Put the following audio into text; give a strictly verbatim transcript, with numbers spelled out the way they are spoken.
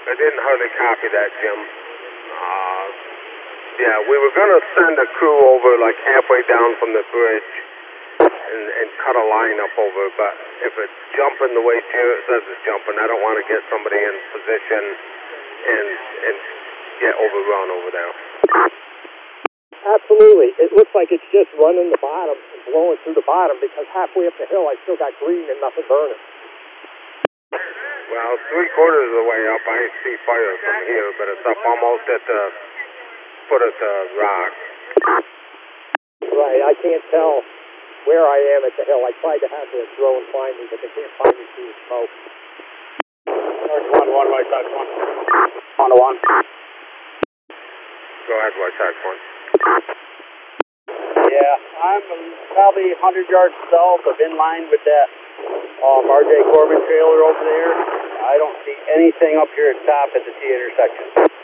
I didn't hardly copy that, Jim. Uh, yeah, we were going to send a crew over like halfway down from the bridge and, and cut a line up over, but if it's jumping the way Jarrett says it's jumping, I don't want to get somebody in position and, and get overrun over there. Absolutely. It looks like it's just running the bottom and blowing through the bottom because halfway up the hill I still got green and nothing burning. Well, three quarters of the way up, I see fire from here, but it's up almost at the foot of the rock. Right, I can't tell where I am at the hill. I tried to have the drone find me, but they can't find me through the smoke. North one, one, right side one. On to one. Go ahead, right side one. Yeah, I'm probably one hundred yards south of in line with that um, R J Corbin trailer over there. I don't see anything up here at top at the T intersection.